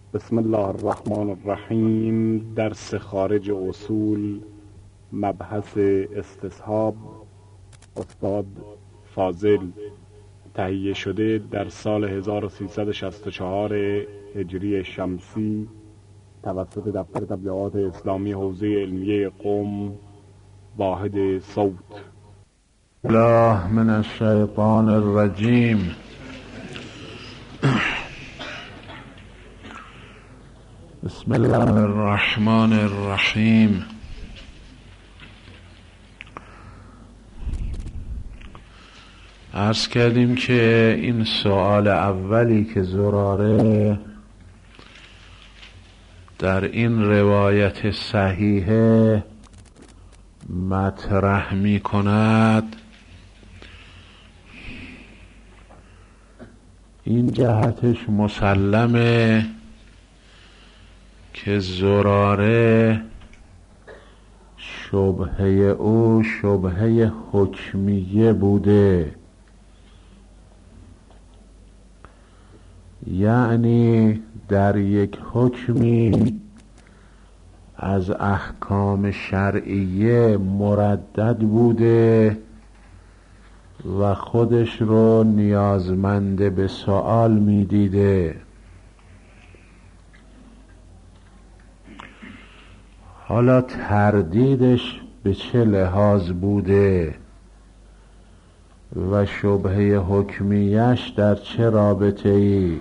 بسم الله الرحمن الرحیم. درس خارج اصول، مبحث استصحاب، استاد فاضل. تهیه شده در سال 1364 هجری شمسی توسط دفتر تبلیغات اسلامی حوزه علمیه قم، واحد صوت. الله من الشیطان الرجیم. بسم الله الرحمن الرحیم. عرض کردیم که این سوال اولی که زراره در این روایت صحیحه مطرح می کند، این جهتش مسلمه که زراره شبهه او شبهه حکمیه بوده، یعنی در یک حکمی از احکام شرعیه مردد بوده و خودش رو نیازمند به سوال می دیده. حالا تردیدش به چه لحاظ بوده و شبهه حکمیش در چه رابطه ای؟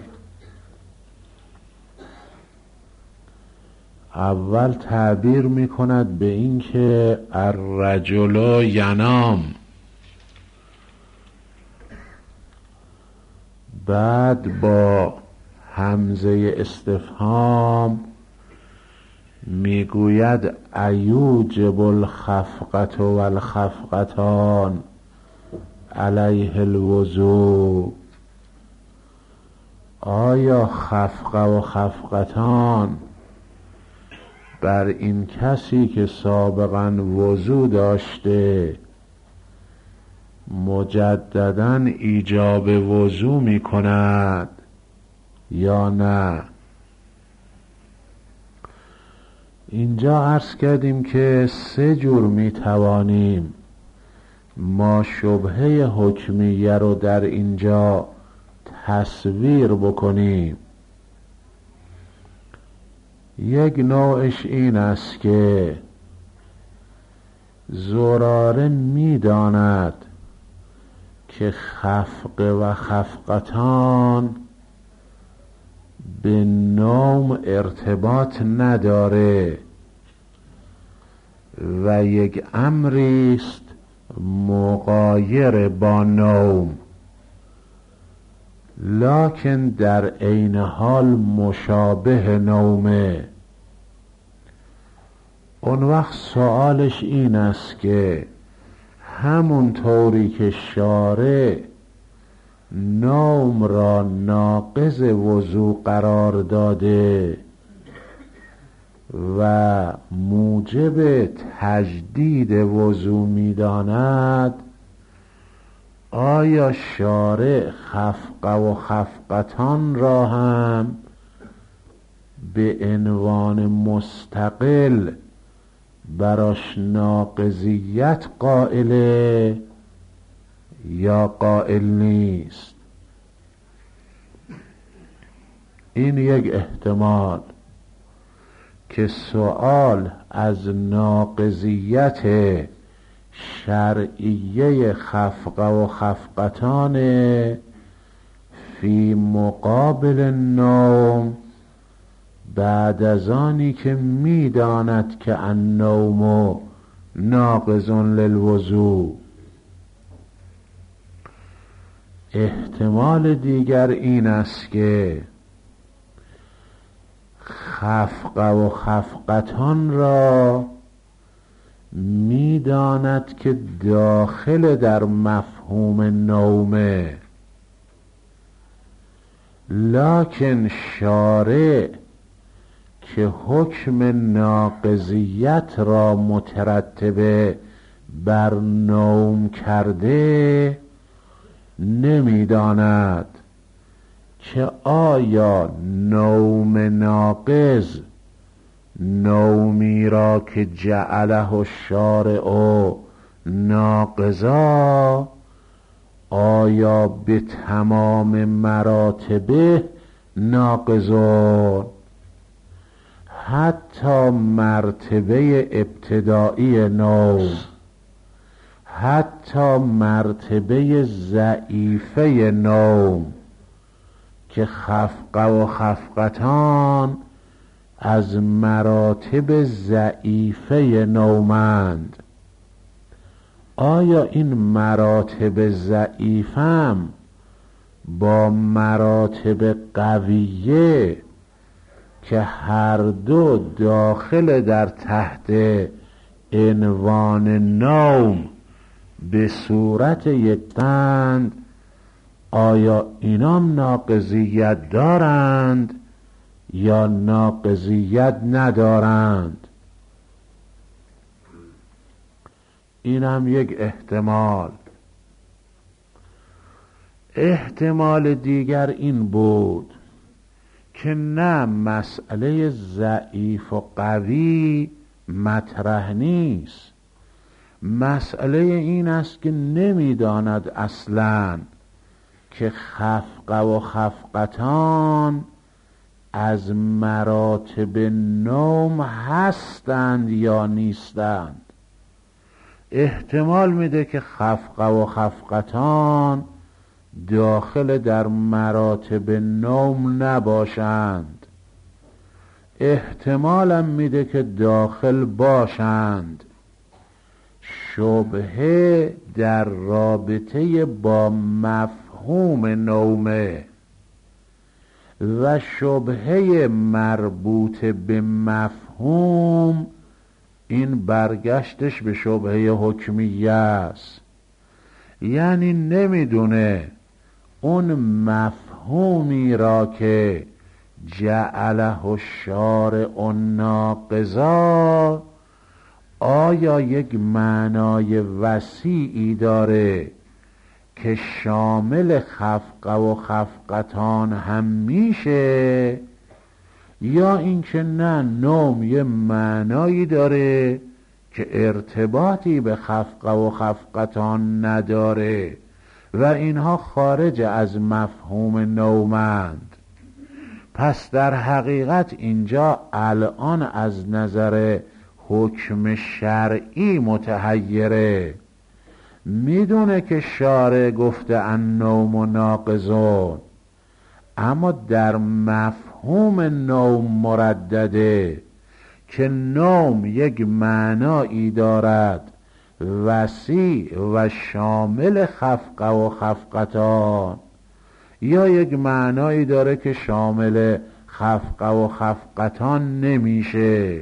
اول تعبیر می کند به این که الرجل ینام، بعد با همزه استفهام میگوید ایوجب الخفقة و الخفقتان علیه الوضوء، آیا خفقه و خفقتان بر این کسی که سابقا وضو داشته مجدداً ایجاب وضو می کند یا نه؟ اینجا عرض کردیم که سه جور می توانیم ما شبهه حکمیه رو در اینجا تصویر بکنیم. یک نوعش این است که زراره می داند که خفقه و خفقتان به نوم ارتباط نداره و یک امریست مغایر با نوم، لکن در عین حال مشابه نومه. اون وقت سوالش این است که همون طوری که شارع نوم را ناقض وضو قرار داده و موجب تجدید وضو می داند، آیا شارع خفقه و خفقتان را هم به عنوان مستقل براش ناقضیت قائله یا قائل نیست؟ این یک احتمال که سوال از ناقضیت شرعیه خفقه و خفقتان فی مقابل النوم بعد از آنی که می داند که النوم ناقض للوضوء. احتمال دیگر این است که خفقه و خفقتان را می داند که داخل در مفهوم نومه، لکن شارع که حکم ناقضیت را مترتبه بر نوم کرده نمیداند که آیا نوم ناقض نومی را که جعله الشارع ناقضا، آیا به تمام مراتبه ناقضون، حتی مرتبه ابتدایی نوم، حتی مرتبه ضعیفه نوم که خفقه و خفقتان از مراتب ضعیفه نومند، آیا این مراتب ضعیفم با مراتب قویه که هر دو داخل در تحت عنوان نوم به صورت یکند، آیا اینام ناقضیت دارند یا ناقضیت ندارند؟ این هم یک احتمال. احتمال دیگر این بود که نه، مسئله ضعیف و قوی مطرح نیست، مسئله این است که نمیداند اصلاً که خفقه و خفقتان از مراتب نوم هستند یا نیستند. احتمال میده که خفقه و خفقتان داخل در مراتب نوم نباشند، احتمالم میده که داخل باشند. شبهه در رابطه با مفهوم نومه و شبهه مربوط به مفهوم، این برگشتش به شبهه حکمیه است، یعنی نمیدونه اون مفهومی را که جعله الشارع ناقضا آیا یک معنای وسیعی داره که شامل خفقه و خفقتان هم میشه، یا اینکه نه، نوم یه معنایی داره که ارتباطی به خفقه و خفقتان نداره و اینها خارج از مفهوم نومند. پس در حقیقت اینجا الان از نظر حکم شرعی متحیره، میدونه که شارع گفته النوم ناقضون، اما در مفهوم نوم مردده که نوم یک معنایی دارد وسیع و شامل خفقه و خفقتان، یا یک معنایی داره که شامل خفقه و خفقتان نمیشه.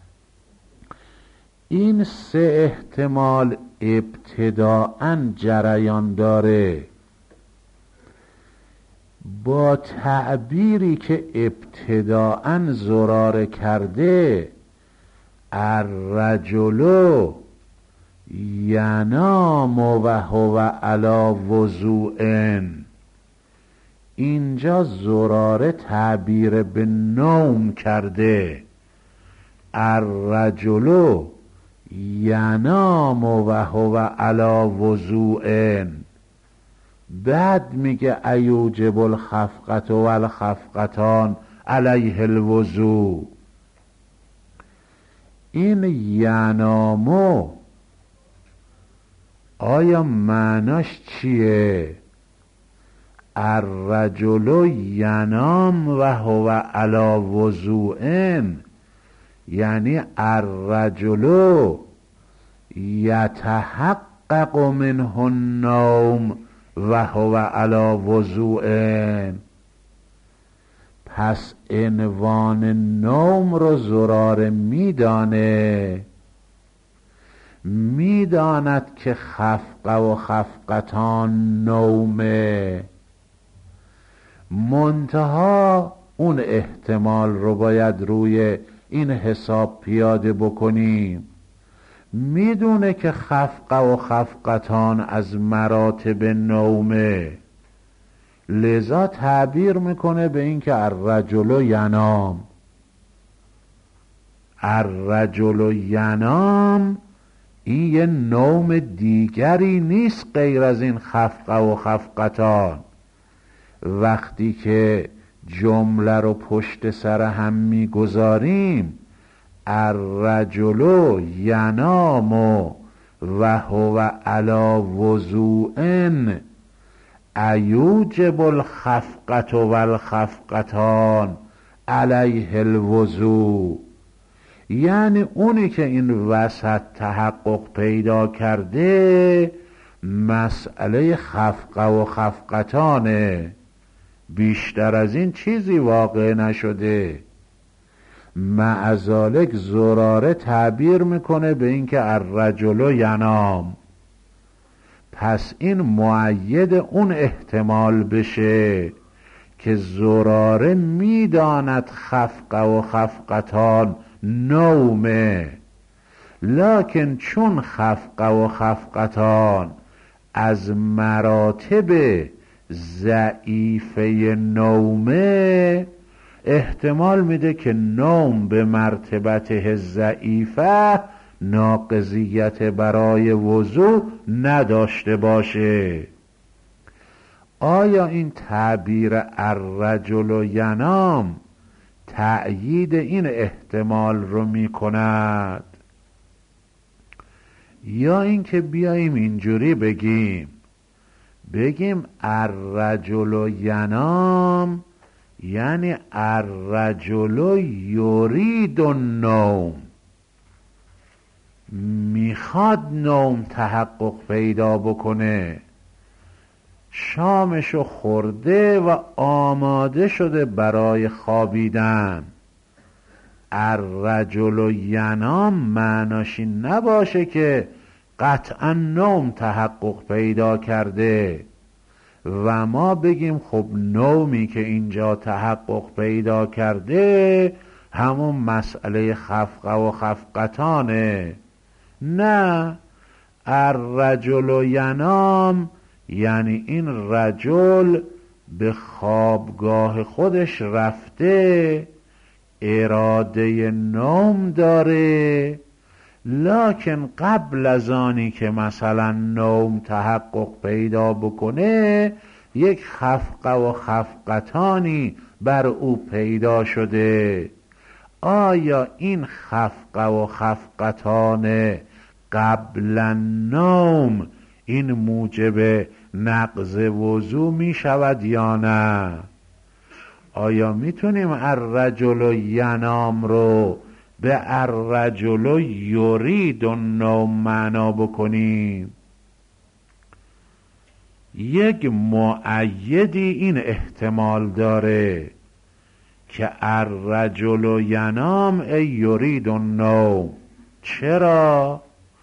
این سه احتمال ابتداءً جریان داره. با تعبیری که ابتداءً زراره کرده، الرجل ینام و هو علی وضوء، اینجا زراره تعبیر به نوم کرده، الرجل ینام و هو علی وضوء، بعد میگه ایوجب الخفقة و الخفقتان علیه الوضوء. این ینامو آیا معناش چیه؟ الرجل ینام و هو علی وضوء، یعنی الرجل یتحقق منه النوم و هو علی وضوء. پس عنوان نوم رو زراره میداند که خفقه و خفقتان نومه، منتها اون احتمال رو باید روی این حساب پیاده بکنیم. میدونه که خفقه و خفقتان از مراتب نومه، لذا تعبیر میکنه به این که الرجل ینام. الرجل ینام این یه نوم دیگری نیست غیر از این خفقه و خفقتان. وقتی که جمله رو پشت سر هم میگذاریم، الرجل ینام و هو علی وضوء ایوجب الخفقة و الخفقتان علیه الوضوء. یعنی اونی که این وسط تحقق پیدا کرده مسئله خفقه و خفقتانه، بیشتر از این چیزی واقع نشده. مع ذالک زراره تعبیر میکنه به این که الرجل ینام. پس این مؤید اون احتمال بشه که زراره میداند خفقه و خفقتان نومه، لکن چون خفقه و خفقتان از مراتب ضعیفه نومه، احتمال میده که نوم به مرتبته ضعیفه ناقضیت برای وضوء نداشته باشه. آیا این تعبیر الرجل ینام تأیید این احتمال رو میکند، یا اینکه بیاییم اینجوری بگیم الرجل ینام یعنی الرجل یرید النوم، میخواد نوم تحقق پیدا بکنه، شامشو خورده و آماده شده برای خوابیدن. الرجل ینام معناش این نباشه که قطعا نوم تحقق پیدا کرده و ما بگیم خب نومی که اینجا تحقق پیدا کرده همون مسئله خفقه و خفقتانه. نه، الرجل ینام یعنی این رجل به خوابگاه خودش رفته، اراده نوم داره، لکن قبل از آنی که مثلا نوم تحقق پیدا بکنه یک خفقه و خفقتانی بر او پیدا شده. آیا این خفقه و خفقتان قبل النوم این موجب نقض وضو می شود یا نه؟ آیا میتونیم الرجل ینام رو به الرجل یرید النوم معنا بکنیم؟ یک مؤیدی این احتمال داره که الرجل ینام ای یرید النوم. چرا؟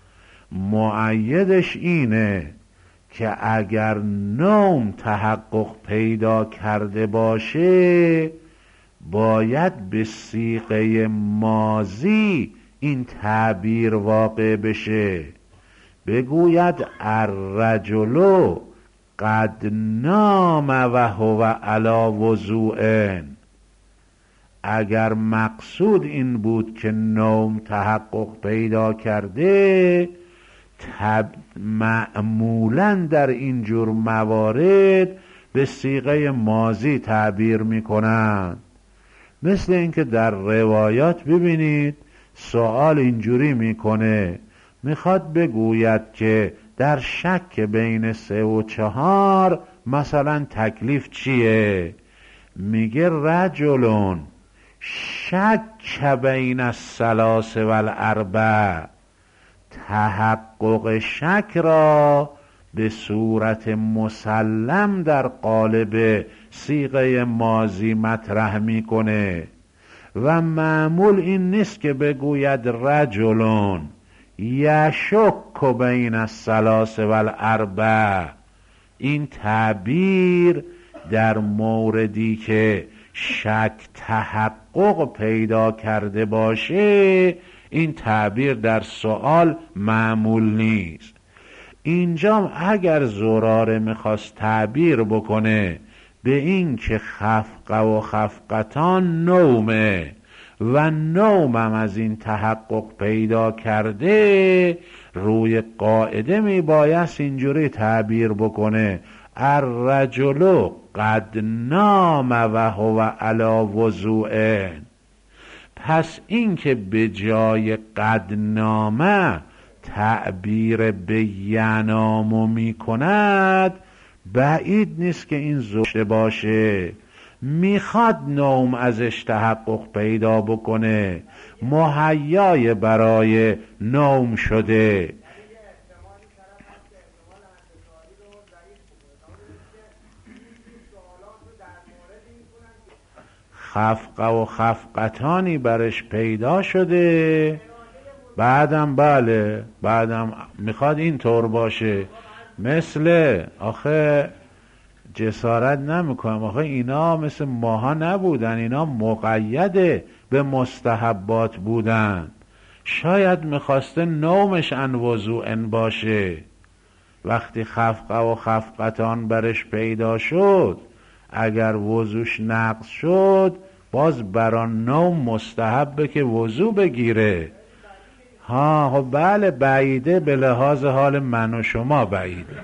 مؤیدش اینه که اگر نوم تحقق پیدا کرده باشه باید به صیغه ماضی این تعبیر واقع بشه، بگوید الرجل قد نام و هو علی وضوء. اگر مقصود این بود که نوم تحقق پیدا کرده، معمولاً در این جور موارد به صیغه ماضی تعبیر میکنند. مثل اینکه در روایات ببینید سوال اینجوری میکنه، میخواد بگوید که در شک بین 3 و 4 مثلا تکلیف چیه؟ میگه رجلون شک بین الثلاث و الاربع. تحقق شک را به صورت مسلم در قالب صیغه ماضی مطرح میکنه و معمول این نیست که بگوید رجلون یشک بین الثلاث و الاربع. این تعبیر در موردی که شک تحقق پیدا کرده باشه، این تعبیر در سوال معمول نیست. اینجا اگر زراره میخواست تعبیر بکنه به این که خفقه و خفقتان نومه و نومم از این تحقق پیدا کرده، روی قاعده می بایست اینجوری تعبیر بکنه: الرجل قد نام و هو علی وضوء. پس این که به جای قد نامه تعبیر به ینامو می کند، بعید نیست که این زشته باشه. میخواد نوم ازش تحقق پیدا بکنه، مهیای برای نوم شده. خفقه و خفقتانی برش پیدا شده، بعدم بعدم میخواد این طور باشه. مثل آخه جسارت نمیکنم، آخه اینا مثل ماها نبودن، اینا مقید به مستحبات بودن. شاید میخواسته نومش ان وضوء باشه. وقتی خفقه و خفقتان برش پیدا شد، اگر وضوش نقض شد، باز بران نوم مستحبه که وضو بگیره. خب بله، بعیده، به لحاظ حال من و شما بعیده.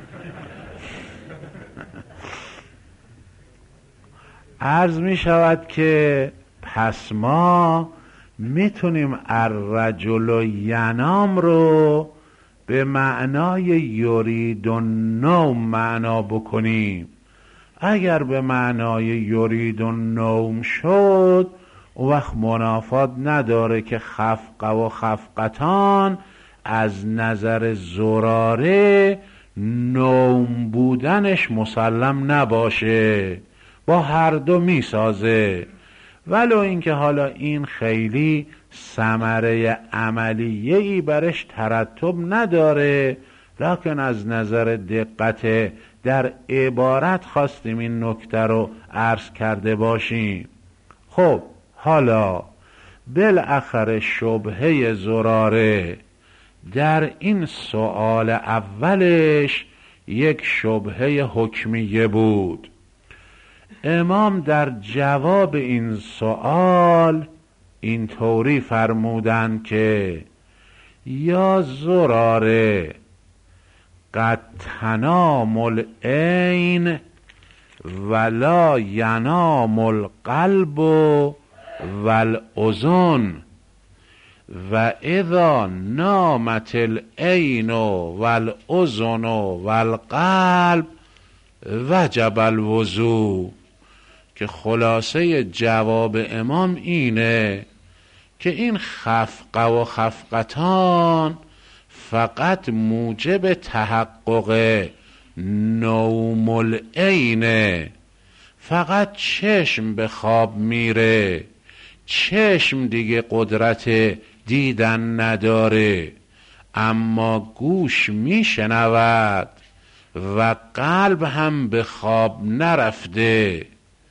عرض می شود که پس ما میتونیم الرجل ینام رو به معنای یرید النوم معنا بکنیم. اگر به معنای یرید النوم شد، اون وقت منافات نداره که خفقه و خفقتان از نظر زراره نوم بودنش مسلم نباشه، با هر دو میسازه. ولو اینکه حالا این خیلی ثمره عملیه‌ای برش ترتب نداره، لکن از نظر دقت در عبارت خواستیم این نکته رو عرض کرده باشیم. خب حالا بالاخره شبهه زراره در این سؤال اولش یک شبهه حکمیه بود. امام در جواب این سؤال این طوری فرمودند که یا زراره قد تنام العین ولا ینام القلب والاذن و اذا نامت العین والاذن والقلب وجب الوضو. که خلاصه جواب امام اینه که این خفقه و خفقتان فقط موجب تحقق نوم العینه. فقط چشم به خواب میره، چشم دیگه قدرت دیدن نداره، اما گوش میشنود و قلب هم به خواب نرفته.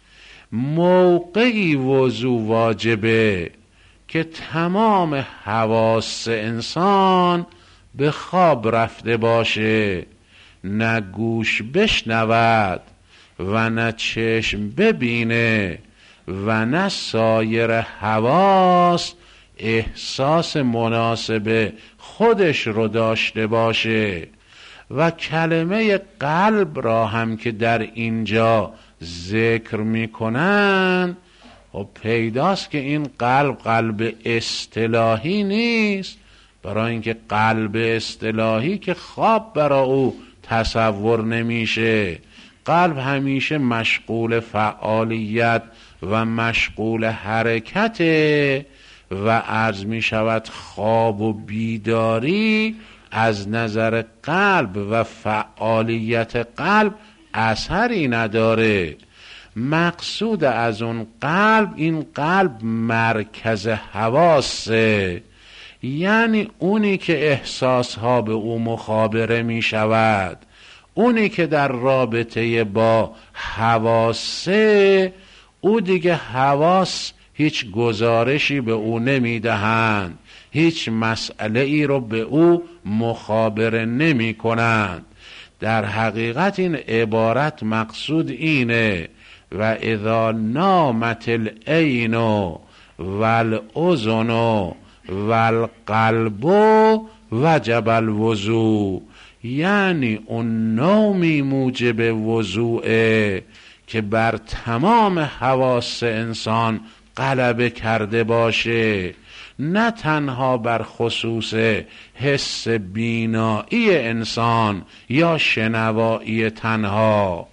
موقعی وضو واجبه که تمام حواس انسان به خواب رفته باشه، نه گوش بشنود و نه چشم ببینه و نه سایر حواس احساس مناسب خودش رو داشته باشه. و کلمه قلب را هم که در اینجا ذکر میکنن، و پیداست که این قلب اصطلاحی نیست، برای اینکه قلب اصطلاحی که خواب برای او تصور نمیشه. قلب همیشه مشغول فعالیت و مشغول حرکته و عرض می شود خواب و بیداری از نظر قلب و فعالیت قلب اثری نداره. مقصود از اون قلب، این قلب مرکز حواسه، یعنی اونی که احساسها به او مخابره می شود، اونی که در رابطه با حواسه، او دیگه حواس هیچ گزارشی به او نمی دهند، هیچ مسئله ای رو به او مخابره نمی کنند. در حقیقت این عبارت مقصود اینه و اذا نامت العین والاذن والقلب وجب الوضوء. یعنی اون نومی موجب وضوعه که بر تمام حواس انسان غلبه کرده باشه، نه تنها بر خصوص حس بینایی انسان یا شنوایی تنها.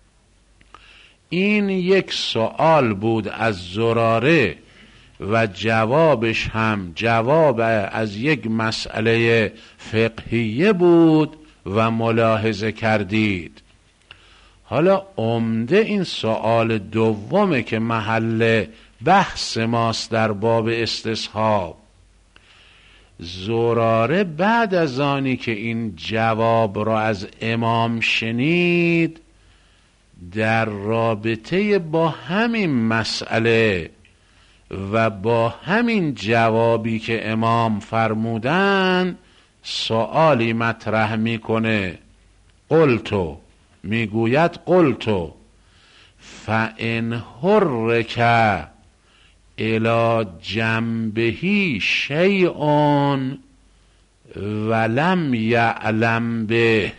این یک سوال بود از زراره و جوابش هم جواب از یک مسئله فقهیه بود و ملاحظه کردید. حالا عمده این سوال دومه که محل بحث ماست در باب استصحاب. زراره بعد از آنی که این جواب را از امام شنید، در رابطه با همین مسئله و با همین جوابی که امام فرمودن سؤالی مطرح میکنه. قلتو، میگوید قلتو فإن حرک الی جنبه شیء ولم یعلم به،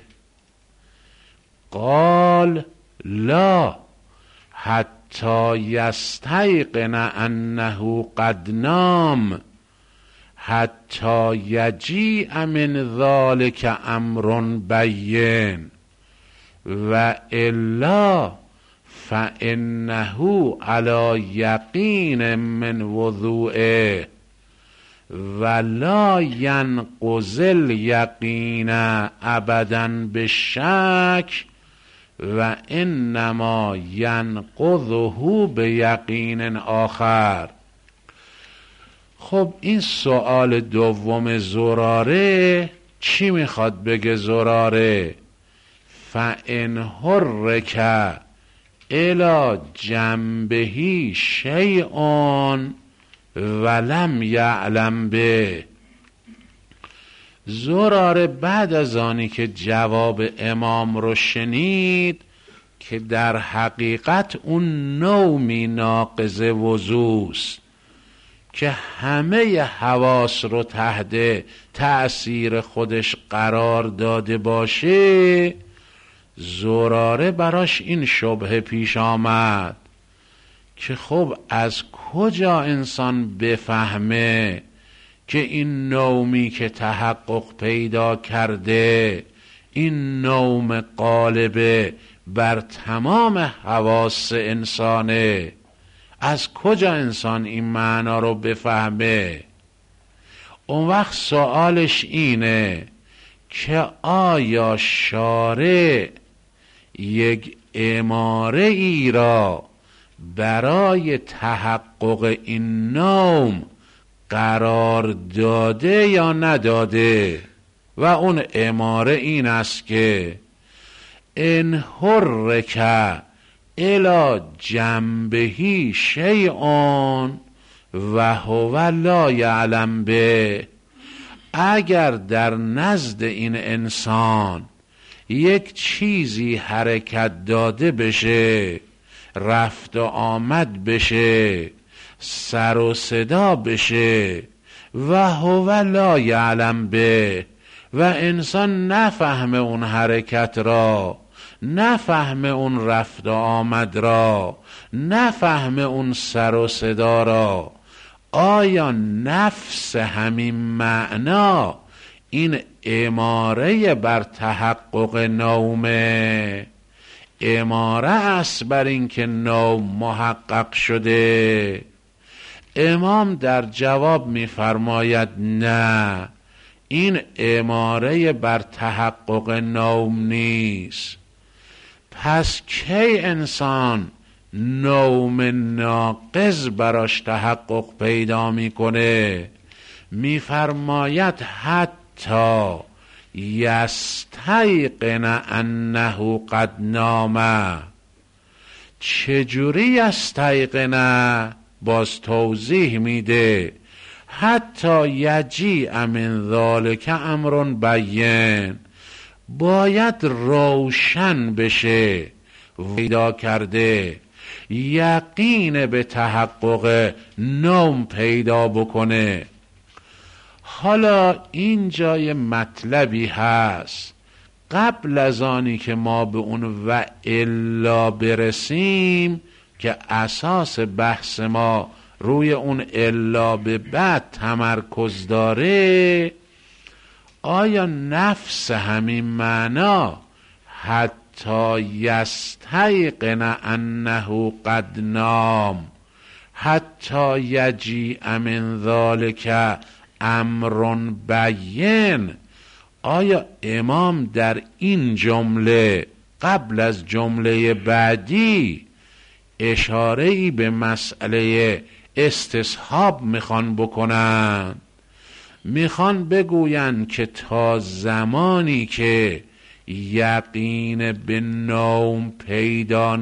قال لا حتی یستیقن انه قد نام حتی یجیء من ذلک امر بین و الا فانه علی یقین من وضوعه ولا ینقض الیقین ابدا بالشک و انما ینقضه بیقین آخر. خب این سوال دوم زراره چی میخواد بگه زراره؟ فإن حرک الی جنبه شیء ولم یعلم به. زراره بعد از آنی که جواب امام رو شنید که در حقیقت اون نومی ناقض وضوست که همه حواس رو تحت تأثیر خودش قرار داده باشه، زراره براش این شبهه پیش آمد که خب از کجا انسان بفهمه که این نومی که تحقق پیدا کرده، این نوم غالبه بر تمام حواس انسانه، از کجا انسان این معنا رو بفهمه؟ اون وقت سوالش اینه که آیا شارع یک اماره ای را برای تحقق این نوم قرار داده یا نداده؟ و اون اماره این است که ان حرک الی جنبه شیء و هو لا یعلم به. اگر در نزد این انسان یک چیزی حرکت داده بشه، رفت و آمد بشه، سر و صدا بشه، و هو لا یعلم به، و انسان نفهمه اون حرکت را، نفهمه اون رفت و آمد را، نفهمه اون سر و صدا را، آیا نفس همین معنا این اماره بر تحقق نومه؟ اماره است بر این که نوم محقق شده؟ امام در جواب می‌فرماید نه، این اماره بر تحقق نوم نیست. پس کی انسان نوم ناقض براش تحقق پیدا میکنه؟ میفرماید حتی یستیقن انه قد نام. چجوری یستیقن؟ باز توضیح میده حتی یجیء من ذلک امر بین، باید روشن بشه پیدا کرده یقین به تحقق نوم پیدا بکنه. حالا این جای مطلبی هست، قبل از آنی که ما به اون و الا برسیم که اساس بحث ما روی اون الا به بعد تمرکز داره، آیا نفس همین معنا حتی یستیقن انه قد نام حتی یجیء من ذلک امر بین، آیا امام در این جمله قبل از جمله بعدی اشاره‌ای به مسئله استصحاب میخوان بکنن؟ میخوان بگوین که تا زمانی که یقین به نوم پیدا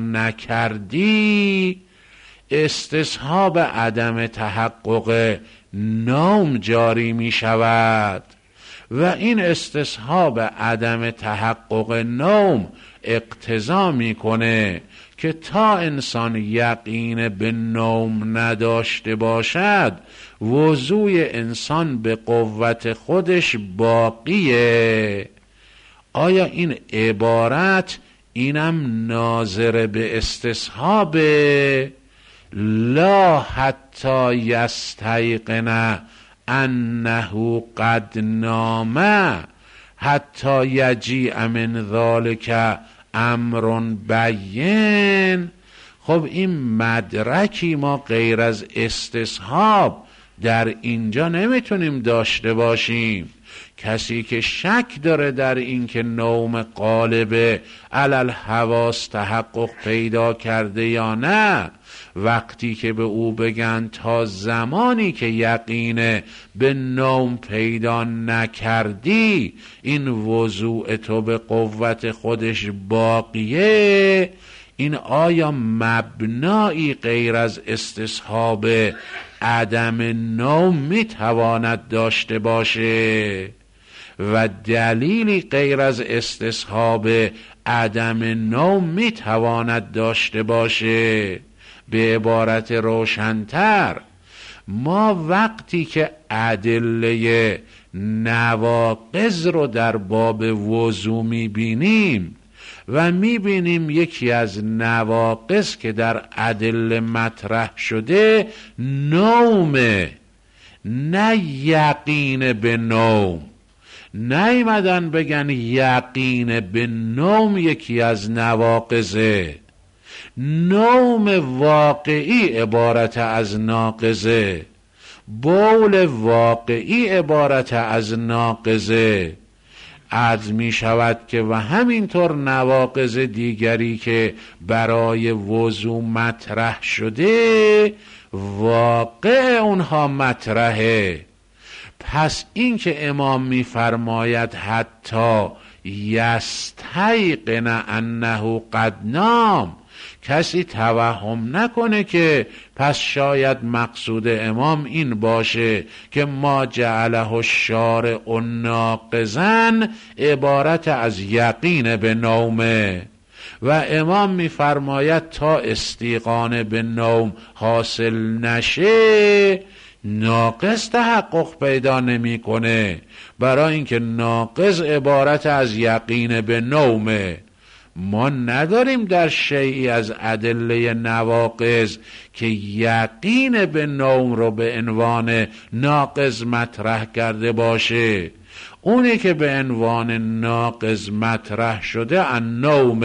نکردی استصحاب عدم تحقق نوم جاری می شود و این استصحاب عدم تحقق نوم اقتضا می کنه که تا انسان یقین به نوم نداشته باشد وضوع انسان به قوت خودش باقیه. آیا این عبارت اینم ناظر به استصحابه؟ لا حتی یستیقن انه قد نام حتی یجیء من ذلک امر بین. خب این مدرکی ما غیر از استصحاب در اینجا نمیتونیم داشته باشیم. کسی که شک داره در این که نوم غالب علی الحواس تحقق پیدا کرده یا نه، وقتی که به او بگن تا زمانی که یقین به نوم پیدا نکردی این وضوع تو به قوت خودش باقیه، این آیا مبنایی غیر از استصحاب عدم نوم میتواند داشته باشه و دلیلی غیر از استصحاب عدم نوم میتواند داشته باشه؟ به عبارت روشن‌تر، ما وقتی که ادله نواقض رو در باب وضو میبینیم و میبینیم یکی از نواقض که در ادله مطرح شده نومه، نه یقین به نوم. نیومدن بگن یقین به نوم یکی از نواقضه. نوم واقعی عبارت از ناقضه، بول واقعی عبارت از ناقضه. عرض می شود که و همینطور نواقض دیگری که برای وضو مطرح شده واقع اونها مطرحه. پس این که امام می فرماید حتی یستیقن انه قد نام، کسی توهم نکنه که پس شاید مقصود امام این باشه که ما جعله الشارع ناقضا عبارت از یقین به نومه و امام میفرماید تا استیقان به نوم حاصل نشه ناقض تحقق پیدا نمیکنه، برای اینکه ناقض عبارت از یقین به نومه. ما نداریم در شیئی از ادله نواقض که یقین به نوم رو به عنوان ناقض مطرح کرده باشه. اونی که به عنوان ناقض مطرح شده النوم،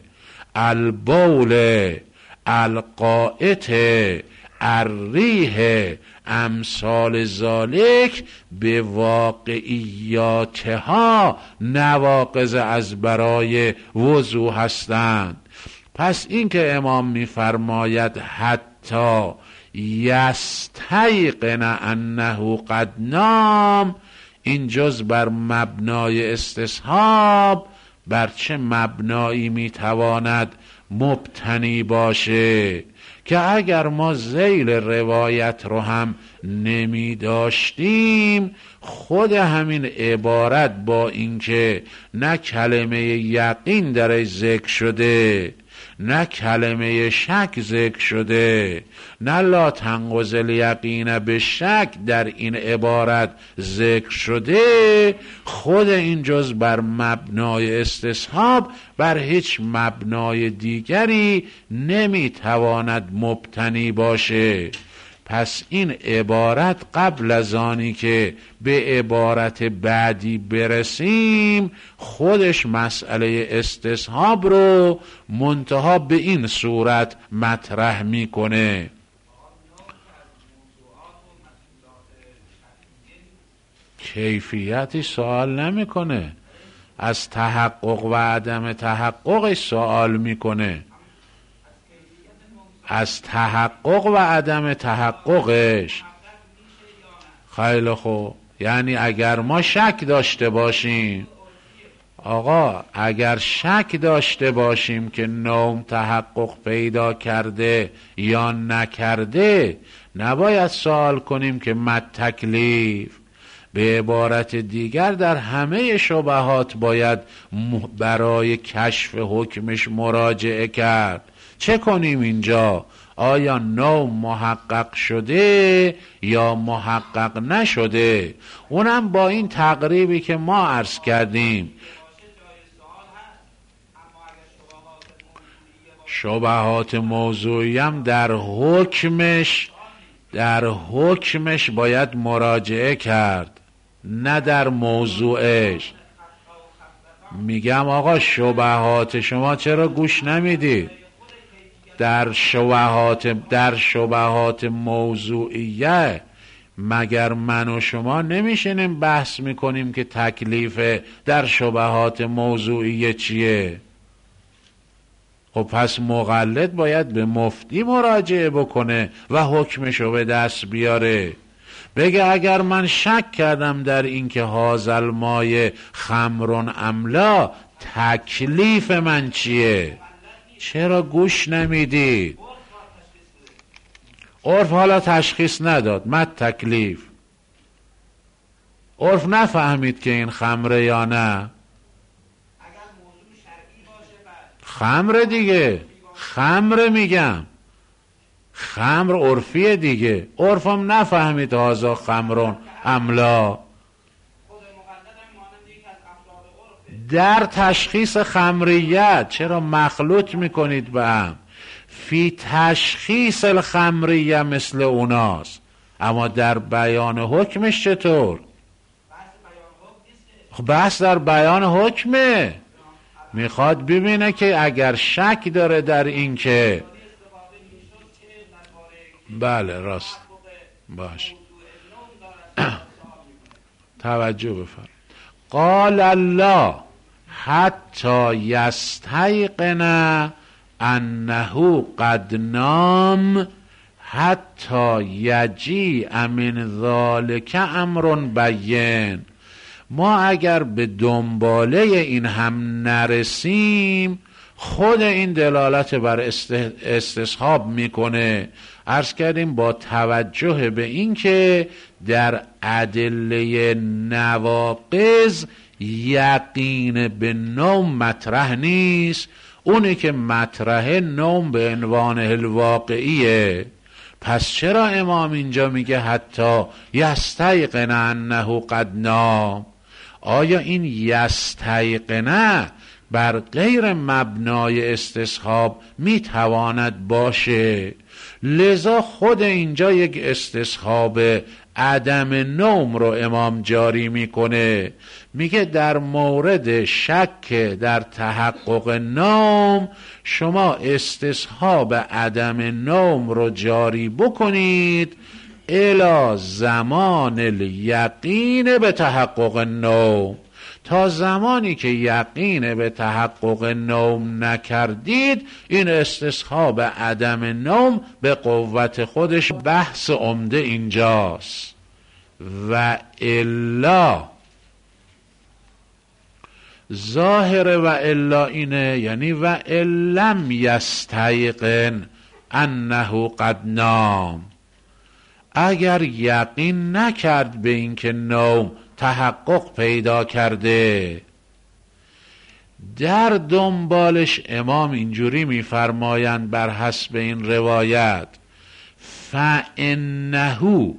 البول، القائط، الریح، امثال ذالک به واقعیاتها نواقض از برای وضو هستند. پس این که امام میفرماید حتی یستیقن انه قد نام، این جز بر مبنای استصحاب بر چه مبنایی میتواند مبتنی باشه که اگر ما ذیل روایت رو هم نمی داشتیم خود همین عبارت با اینکه نه کلمه یقین درش ذکر شده نه کلمه شک ذکر شده، نه لا تنقض الیقین به شک در این عبارت ذکر شده. خود این جز بر مبنای استصحاب بر هیچ مبنای دیگری نمیتواند مبتنی باشه. پس این عبارت قبل از آنی که به عبارت بعدی برسیم خودش مسئله استصحاب رو منتها به این صورت مطرح میکنه. کیفیتی سوال نمیکنه، از تحقق و عدم تحقق سوال میکنه، از تحقق و عدم تحققش. خیلی خوب، یعنی اگر ما شک داشته باشیم، آقا اگر شک داشته باشیم که نوم تحقق پیدا کرده یا نکرده، نباید سوال کنیم که مت تکلیف. به عبارت دیگر در همه شبهات باید برای کشف حکمش مراجعه کرد. چه کنیم اینجا؟ آیا نوم محقق شده یا محقق نشده؟ اونم با این تقریبی که ما عرض کردیم. شبهات موضوعی هم در حکمش باید مراجعه کرد، نه در موضوعش. میگم آقا شبهات شما چرا گوش نمیدید؟ در شبهات موضوعیه مگر من و شما نمیشینیم بحث میکنیم که تکلیف در شبهات موضوعیه چیه؟ خب پس مقلد باید به مفتی مراجعه بکنه و حکمشو به دست بیاره، بگه اگر من شک کردم در این که هازل مایه خمرون املا، تکلیف من چیه؟ چرا گوش نمیدید؟ عرف حالا تشخیص نداد، مت تکلیف. عرف نفهمید که این خمره یا نه. خمره دیگه، خمره میگم، خمر عرفیه دیگه. عرفم نفهمید هازا خمرون املا. در تشخیص خمریت چرا مخلوط میکنید به هم؟ فی تشخیص الخمریه مثل اوناست، اما در بیان حکمش چطور؟ بحث در بیان حکمه. میخواد ببینه که اگر شک داره در این که بله راست باش توجه بفرم. قال الله حتی یستیقن انه قد نام حتی یجیء من ذلک امر بین. ما اگر به دنباله این هم نرسیم خود این دلالت بر استصحاب میکنه. عرض کردیم با توجه به این که در ادله نواقض یقین به نوم مطرح نیست، اونی که مطرحه نوم به عنوان الواقعیه. پس چرا امام اینجا میگه حتی یستیقن انه قد نام؟ آیا این یستیقن بر غیر مبنای استصحاب میتواند باشه؟ لذا خود اینجا یک استصحاب عدم نوم رو امام جاری میکنه. میگه در مورد شک در تحقق نوم شما استصحاب عدم نوم رو جاری بکنید الی زمان الیقین به تحقق نوم. تا زمانی که یقین به تحقق نوم نکردید این استصحاب عدم نوم به قوت خودش بحث عمده اینجاست. و الا ظاهر و الا اینه، یعنی و لم یستیقن انه قد نام. اگر یقین نکرد به این که نوم تحقق پیدا کرده، در دنبالش امام اینجوری میفرمایند بر حسب این روایت: فإنه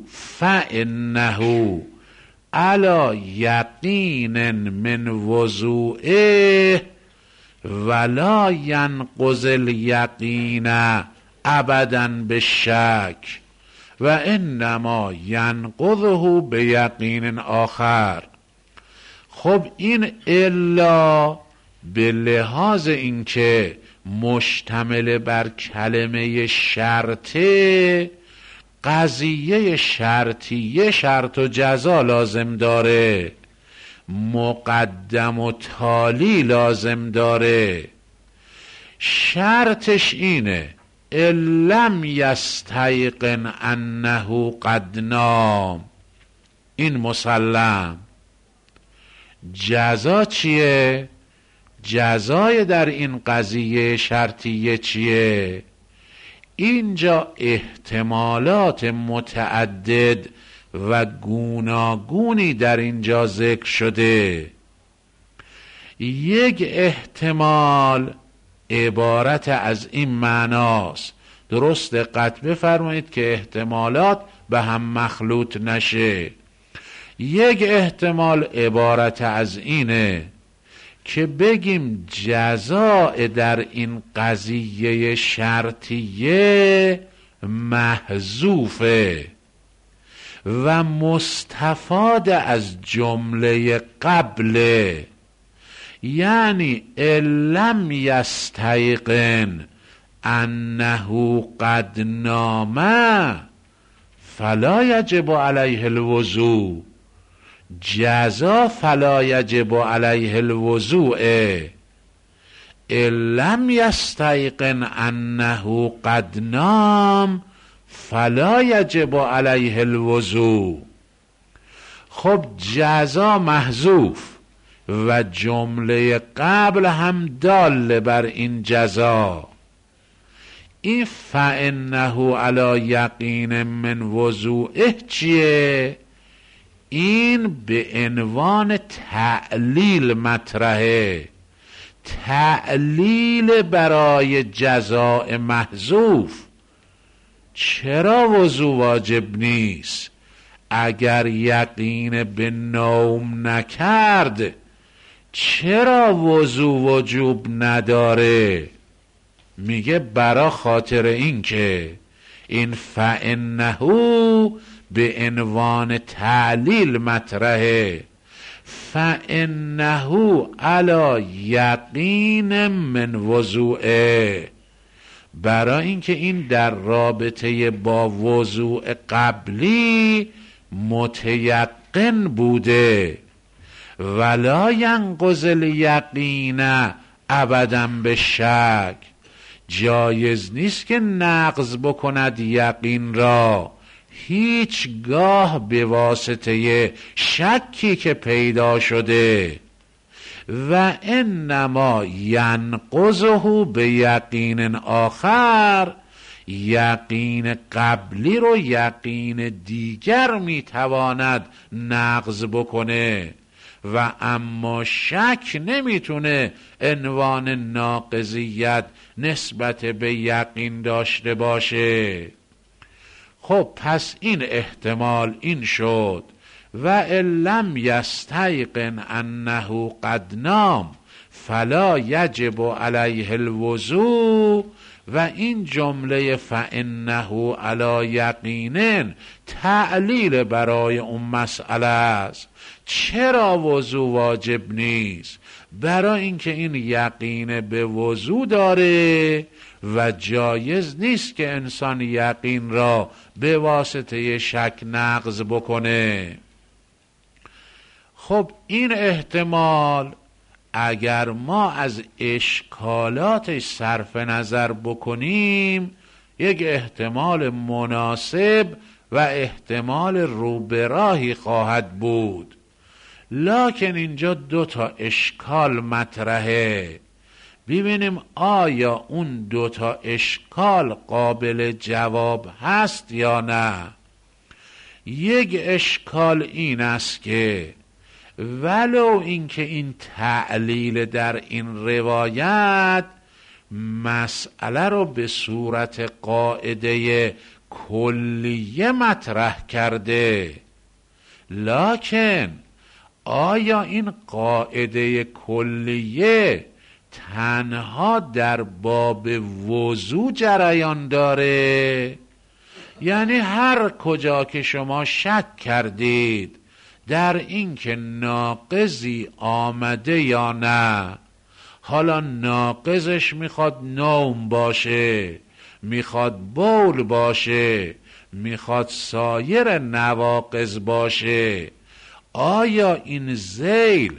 علی یقین من وضوئه ولا ینقض الیقین ابدا بالشک و انما ینقضه بیقین آخر. خب این الا به لحاظ اینکه مشتمل بر کلمه شرطه، قضیه شرطیه شرط و جزا لازم داره، مقدم و تالی لازم داره. شرطش اینه: لم یستیقن انه قد نام، این مسلم. جزا چیه؟ جزای در این قضیه شرطیه چیه؟ اینجا احتمالات متعدد و گوناگونی در اینجا ذکر شده. یک احتمال عبارت از این معناست، درست دقت بفرمایید که احتمالات به هم مخلوط نشه. یک احتمال عبارت از اینه که بگیم جزاء در این قضیه شرطیه محذوفه و مستفاد از جمله قبله، یعنی لم یستیقن انه قد نام فلا یجب علیه الوضوء، جزا فلا یجب علیه الوضوء. لم یستیقن انه قد نام فلا یجب علیه الوضوء. خب جزا محذوف و جمله قبل هم دال بر این جزا. این فإنه علی یقین من وضوئه چیه؟ این به عنوان تعلیل مطرحه، تعلیل برای جزاء محذوف. چرا وضو واجب نیست؟ اگر یقین به نوم نکرد چرا وضو وجوب نداره؟ میگه برا خاطر این که این فإنه به عنوان تعلیل مطرحه، فإنه علی یقین من وضوئه، برای اینکه این در رابطه با وضوء قبلی متیقن بوده. ولا ینقض الیقین ابدا به شک، جایز نیست که نقض بکند یقین را هیچگاه به واسطه شکی که پیدا شده. و انما ینقضه به یقین آخر، یقین قبلی رو یقین دیگر میتواند نقض بکنه و اما شک نمیتونه عنوان ناقضیت نسبت به یقین داشته باشه. خب پس این احتمال این شد: و لم یستیقن انه قد نام فلا یجب علیه الوضوء. و این جمله فإنه علی یقین تعلیل برای اون مسئله است. چرا وضو واجب نیست؟ برای اینکه این یقین به وضو داره و جایز نیست که انسان یقین را به واسطه شک نقض بکنه. خب این احتمال اگر ما از اشکالاتش صرف نظر بکنیم یک احتمال مناسب و احتمال روبراهی خواهد بود. لکن اینجا دو تا اشکال مطرحه. ببینیم آیا اون دو تا اشکال قابل جواب هست یا نه. یک اشکال این است که ولو اینکه این تعلیل در این روایت مسئله رو به صورت قاعده کلیه مطرح کرده، لکن آیا این قاعده کلیه تنها در باب وضو جریان داره؟ یعنی هر کجا که شما شک کردید در این که ناقضی آمده یا نه، حالا ناقضش میخواد نوم باشه، میخواد بول باشه، میخواد سایر نواقض باشه، آیا این ذیل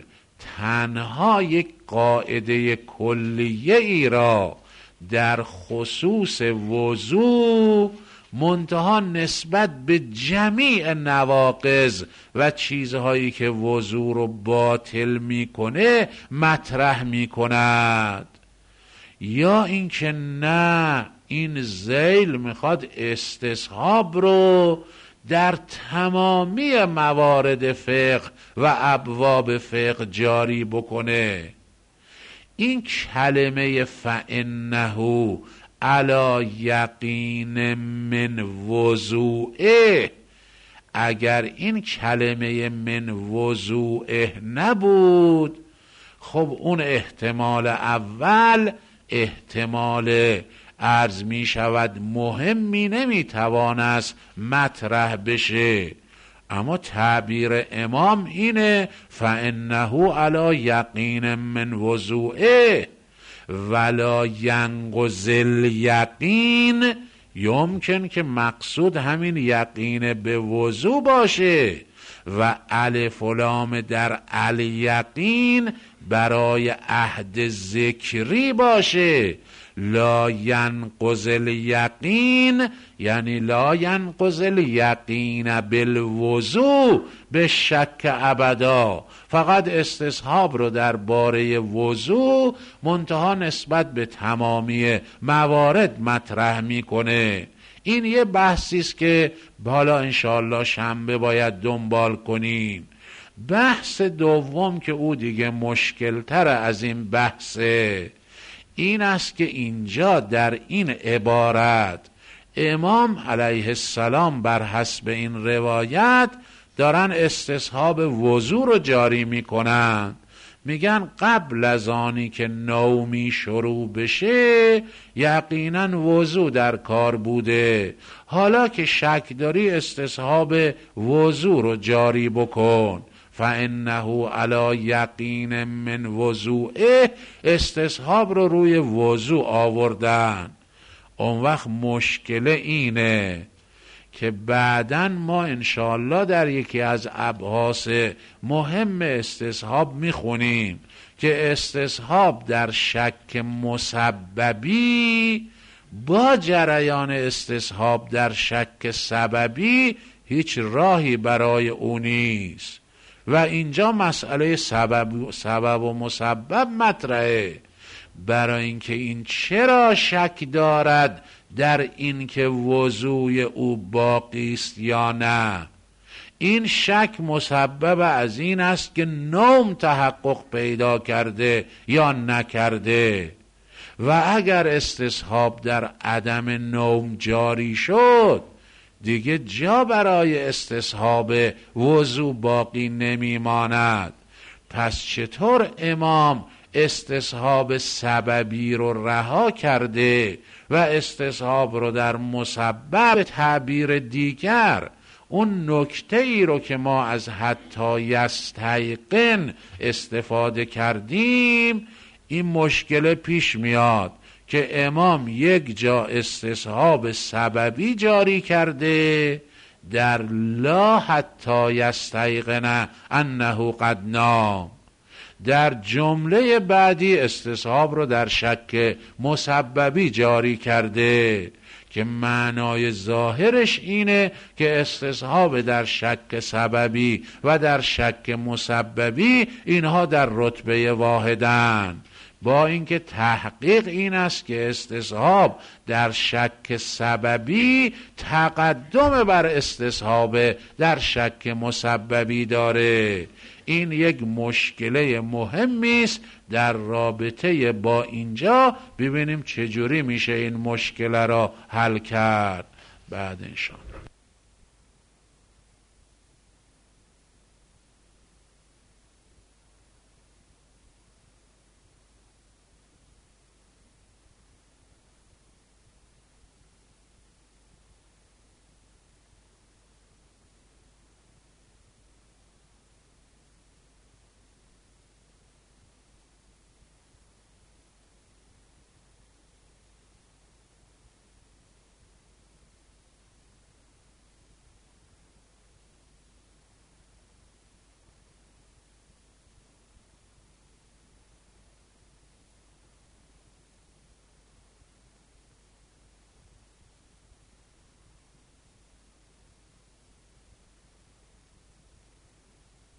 تنها یک قاعده کلیه ای را در خصوص وضو منتها نسبت به جمیع نواقض و چیزهایی که وضو رو باطل میکنه مطرح میکند، یا اینکه نه این ذیل میخواد استصحاب رو در تمامی موارد فقه و ابواب فقه جاری بکنه؟ این کلمه فإنه علی یقین من وضوئه، اگر این کلمه من وضوئه نبود، خب اون احتمال اول احتمال عرض می شود مهمی نمی توانست مطرح بشه، اما تعبیر امام اینه فإنه علی یقین من وضوئه ولا ینقض الیقین، یمکن که مقصود همین یقین به وضو باشه و الف و لام در الیقین برای عهد ذکری باشه. لا ینقض الیقین یعنی لا ینقض الیقین بالوضو به شک ابدا، فقط استصحاب رو در باره وضو منتها نسبت به تمامی موارد مطرح میکنه. این یه بحثی است که حالا انشاءالله شنبه باید دنبال کنیم. بحث دوم که او دیگه مشکل تر از این بحثه، این است که اینجا در این عبارت امام علیه السلام بر حسب این روایت دارن استصحاب وضو رو جاری میکنن، میگن قبل از آنی که نومی شروع بشه یقینا وضو در کار بوده، حالا که شک داری استصحاب وضو رو جاری بکن. فإنه علی یقین من وضوئه، استصحاب رو روی وضو آوردن. اون وقت مشکل اینه که بعداً ما انشاءالله در یکی از ابحاث مهم استصحاب میخونیم که استصحاب در شک مسببی با جریان استصحاب در شک سببی هیچ راهی برای اون نیست و اینجا مسئله سبب و مسبب مطرحه، برای اینکه این چرا شک دارد در این که وضوی او باقی است یا نه. این شک مسبب از این است که نوم تحقق پیدا کرده یا نکرده، و اگر استصحاب در عدم نوم جاری شد دیگه جا برای استصحاب وضو باقی نمیماند. پس چطور امام استصحاب سببی رو رها کرده و استصحاب رو در مسبب تعبیر دیگر اون نکته ای رو که ما از حتی یستیقن استفاده کردیم، این مشکل پیش میاد که امام یک جا استصحاب سببی جاری کرده در لا حتی یستیقن انه قد نام، در جمله بعدی استصحاب رو در شک مسببی جاری کرده که معنای ظاهرش اینه که استصحاب در شک سببی و در شک مسببی اینها در رتبه واحدن. با اینکه تحقیق این است که استصحاب در شک سببی تقدم بر استصحاب در شک مسببی داره. این یک مشکله مهمی است در رابطه با اینجا. ببینیم چجوری میشه این مشکل را حل کرد بعد انشاءالله.